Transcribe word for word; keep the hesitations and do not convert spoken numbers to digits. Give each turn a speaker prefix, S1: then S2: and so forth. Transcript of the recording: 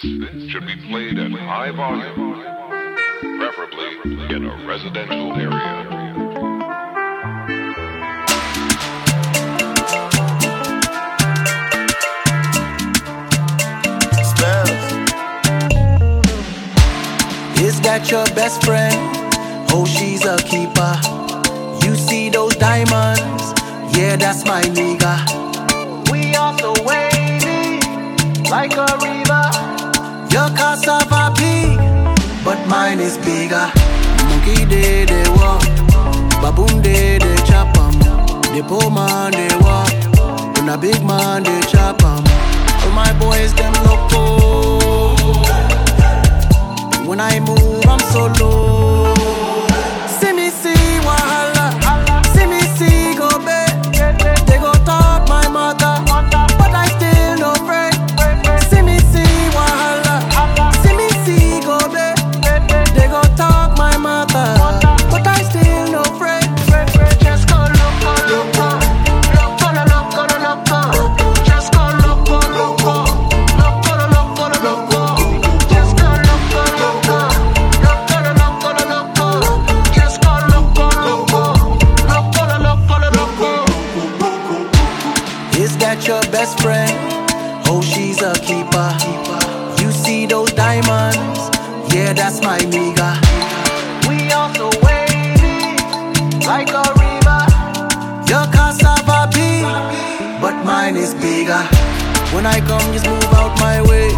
S1: should be played at high volume, preferably in a residential area.
S2: Is that your best friend? Oh, she's a keeper. You see those diamonds? Yeah, that's my nigga. We are so wavy, like a river. Your cassava big, but mine is bigger. Monkey day they walk, baboon day they chop 'em. The poor man they walk, when a big man they chop 'em. All my boys them loco. When I move, I'm so low. See me see wahala, see me see go bed. They go talk my mother, but I still no afraid. See me see wahala, see me see go bed. They go talk my mother, but I still no afraid. Just go loco, loco, loco, loco, loco. Just go loco, loco, loco, loco, loco. Just go loco, loco. Is that your best friend? Oh, she's a keeper. You see those diamonds? Yeah, that's my nigga. We are so wavy, like a river. Your cassava big, but mine is bigger. When I come, just move out my way.